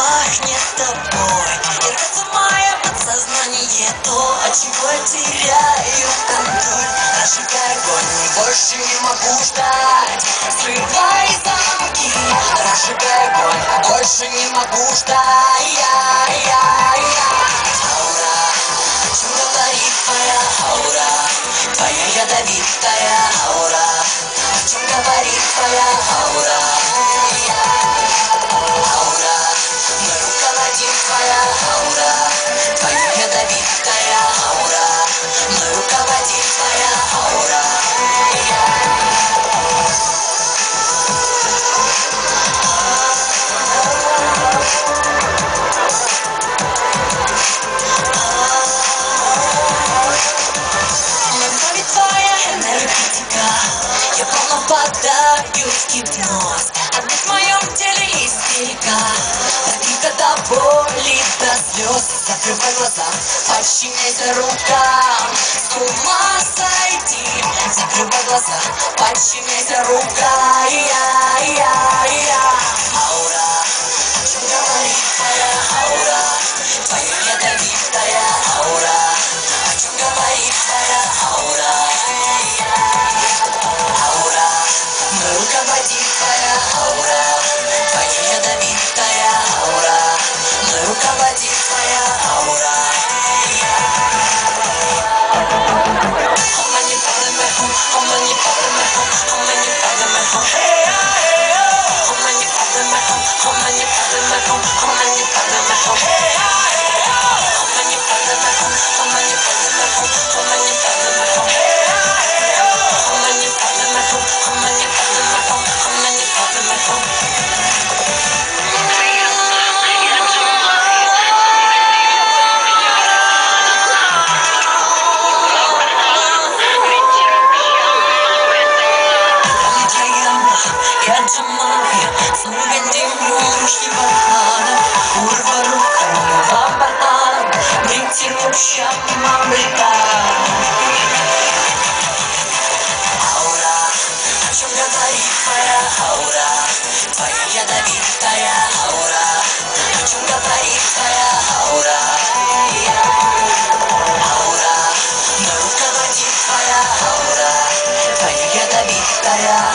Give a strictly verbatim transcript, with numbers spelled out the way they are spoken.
пахнет тобой. Ярко сжимая подсознание то, от чего теряю контроль. Разжигай огонь, больше не могу ждать. Срывай замки, разжигай огонь, больше не могу ждать. Я, я, я. Аура, о чем говорит твоя аура? Твоя ядовитая аура. О чем говорит твоя аура? Аура, мной руководит твоя аура. Твоя ядовитая аура. Мной руководит твоя аура. Мной твоя энергетика. Я полно впадаю в гипноз. Опять в моем теле истерика. Закрыта до боли, до слез. Закрывай глаза, подчиняйся рукам. С ума сойти. Закрывай глаза, подчиняйся рукам. Я, я, я. Аура, о чем говорит твоя аура? Твоя ядовитая аура. О чем говорит твоя аура? Аура, мной руководит твоя аура. Твоя ядовитая аура. Мной руководит твоя аура. How many problem at home? How many problem at home? How many problem at home? Hey, hey, oh. How many problem at home? How many problem at home? How many problem at home? Hey, hey, oh. How many problem at home? How many problem at home? How many problem at home? Hey, hey, oh. How many problem at home? How many problem at home? How many problem at home? Я джамаю, слугандимлю мужнего плана. Урва руками вам банан, притянущим мамлета. Аура, о чем говорит твоя аура? Твоя ядовитая аура. О чем говорит твоя аура? Аура, мной руководит твоя аура. Твоя ядовитая